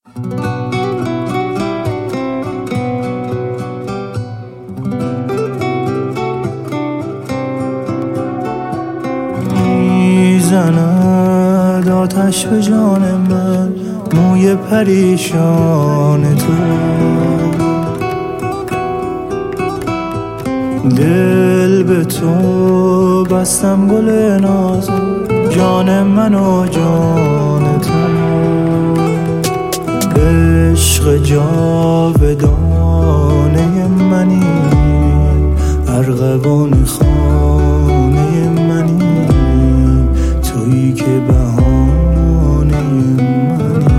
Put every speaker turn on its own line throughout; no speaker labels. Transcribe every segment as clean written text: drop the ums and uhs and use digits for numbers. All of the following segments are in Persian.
میزند آتش به جان من موی پریشان تو، دل به تو بستم گل ناز جان من و جان تو، عشق جاودانه منی، ارغوان خانه منی، تویی که بهانه منی.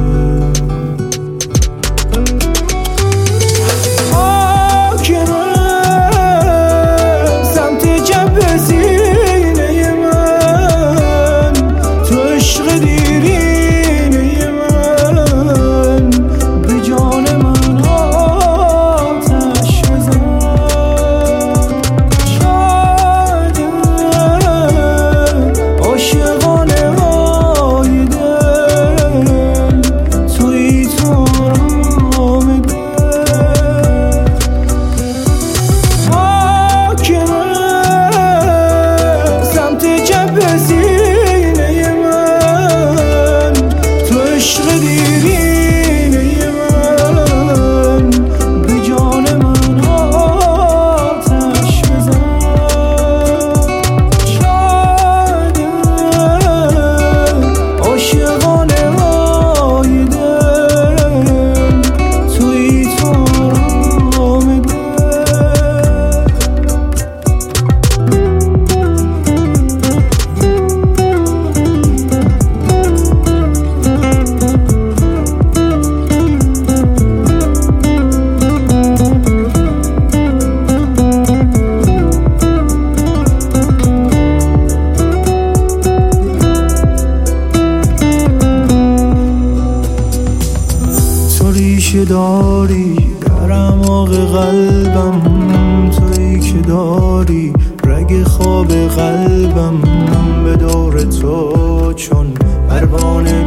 ریشه داری در اعماق قلبم، تویی که داری رگ خواب قلبم، به دور تو چون پروانه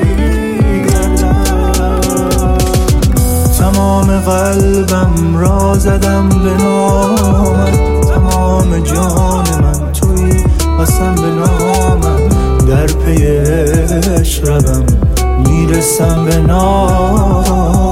میگردم، تمام قلبم را زدم به نامت، تمام جان من تویی قسم به نامم، در پی عشق روم میرسم به نام